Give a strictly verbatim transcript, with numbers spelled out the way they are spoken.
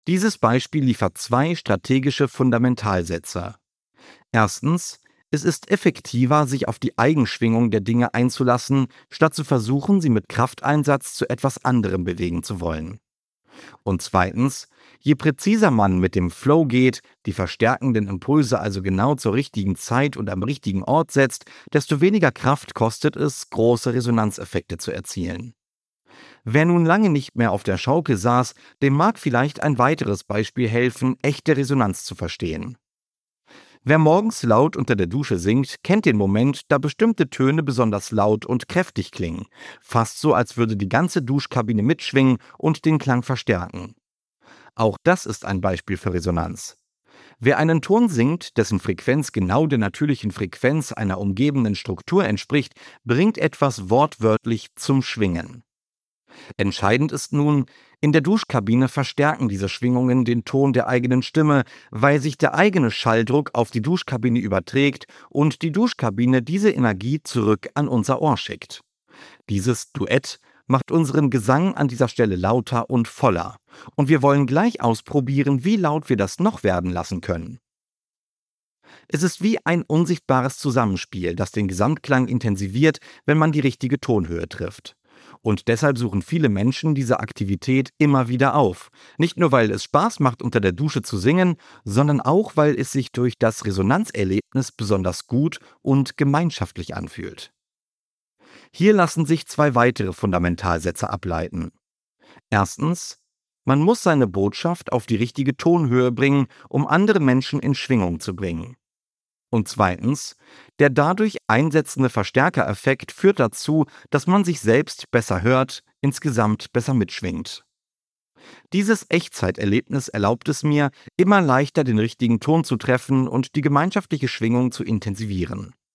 Dieses Beispiel liefert zwei strategische Fundamentalsätze. Erstens, es ist effektiver, sich auf die Eigenschwingung der Dinge einzulassen, statt zu versuchen, sie mit Krafteinsatz zu etwas anderem bewegen zu wollen. Und zweitens, je präziser man mit dem Flow geht, die verstärkenden Impulse also genau zur richtigen Zeit und am richtigen Ort setzt, desto weniger Kraft kostet es, große Resonanzeffekte zu erzielen. Wer nun lange nicht mehr auf der Schaukel saß, dem mag vielleicht ein weiteres Beispiel helfen, echte Resonanz zu verstehen. Wer morgens laut unter der Dusche singt, kennt den Moment, da bestimmte Töne besonders laut und kräftig klingen, fast so, als würde die ganze Duschkabine mitschwingen und den Klang verstärken. Auch das ist ein Beispiel für Resonanz. Wer einen Ton singt, dessen Frequenz genau der natürlichen Frequenz einer umgebenden Struktur entspricht, bringt etwas wortwörtlich zum Schwingen. Entscheidend ist nun, in der Duschkabine verstärken diese Schwingungen den Ton der eigenen Stimme, weil sich der eigene Schalldruck auf die Duschkabine überträgt und die Duschkabine diese Energie zurück an unser Ohr schickt. Dieses Duett macht unseren Gesang an dieser Stelle lauter und voller. Und wir wollen gleich ausprobieren, wie laut wir das noch werden lassen können. Es ist wie ein unsichtbares Zusammenspiel, das den Gesamtklang intensiviert, wenn man die richtige Tonhöhe trifft. Und deshalb suchen viele Menschen diese Aktivität immer wieder auf. Nicht nur, weil es Spaß macht, unter der Dusche zu singen, sondern auch, weil es sich durch das Resonanzerlebnis besonders gut und gemeinschaftlich anfühlt. Hier lassen sich zwei weitere Fundamentalsätze ableiten. Erstens, man muss seine Botschaft auf die richtige Tonhöhe bringen, um andere Menschen in Schwingung zu bringen. Und zweitens, der dadurch einsetzende Verstärkereffekt führt dazu, dass man sich selbst besser hört, insgesamt besser mitschwingt. Dieses Echtzeiterlebnis erlaubt es mir, immer leichter den richtigen Ton zu treffen und die gemeinschaftliche Schwingung zu intensivieren.